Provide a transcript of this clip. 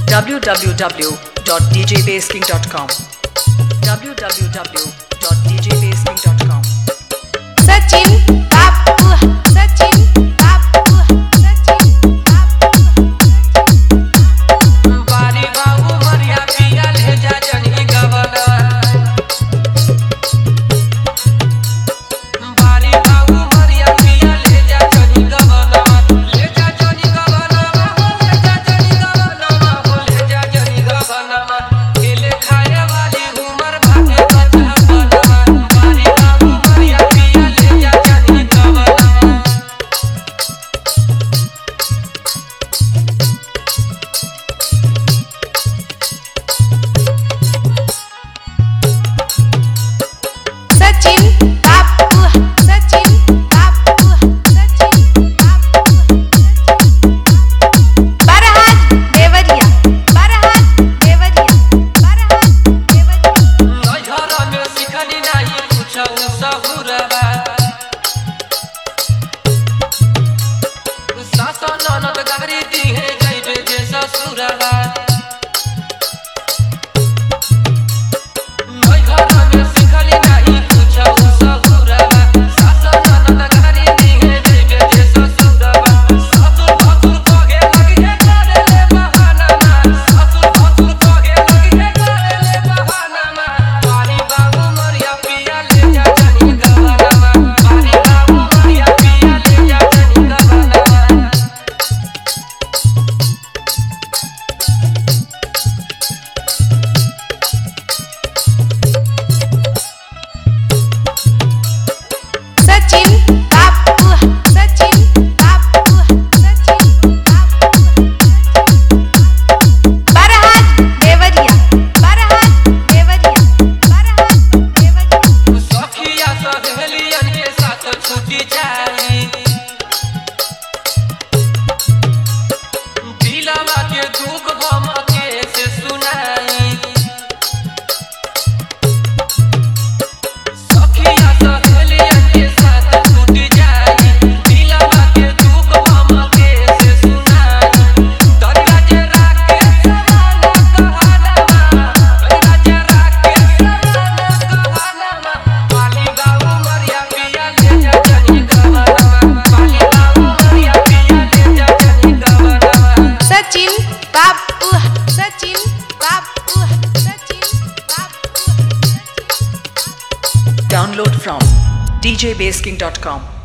www.djbasking.com www.djbasking.com Sachin Babu Sachin Babu Sachin Babu बारी बाबू मरिया पिया ले जा जनी गवना बारी बाबू मरिया पिया ले जा जनी गवना ले जा जनी गवना ले जा जनी गवना ले जा जनी गवना खेले खाए वाली उमर भागे बचा गवना बारी बाबू मरिया पिया ले जा जनी गवना Sachin Babu Sachin Babu Sachin Babu Farhat Devariya Farhat Devariya Farhat Devariya घर में सिखनी नहीं कुछ सहुरवा सासा ननद गारी दी है जइबे जे ससुरवा घर में सिखनी नहीं कुछ सहुरवा सासा ननद गारी दी है जइबे जे ससुरवा ससुर भसुर कहे लगी है करे ले बहाना ससुर भसुर कहे लगी है करे ले बहाना बारी बाबू मरिया पिया ले जा जनी गवना बारी बाबू मरिया पिया ले जा जनी गवना Sachin Babu Sachin Babu Sachin Babu Farhat Devariya Farhat Devariya Farhat Devariya सखिया सहेलियन के साथ छुट्टी जाई दिलवा के दुख हम के से सुनाई सखिया सहेलियन के साथ छुट्टी जाई दिलवा के दुख हम के से सुनाई दरिया जरा के सवाना कहाना दरिया जरा के सवाना कहाना बाली बाबू मरिया पिया ले जा जनी गवना बाली बाबू मरिया पिया ले जा जनी गवना Sachin Babu Sachin Babu Sachin Babu Download from djbasking.com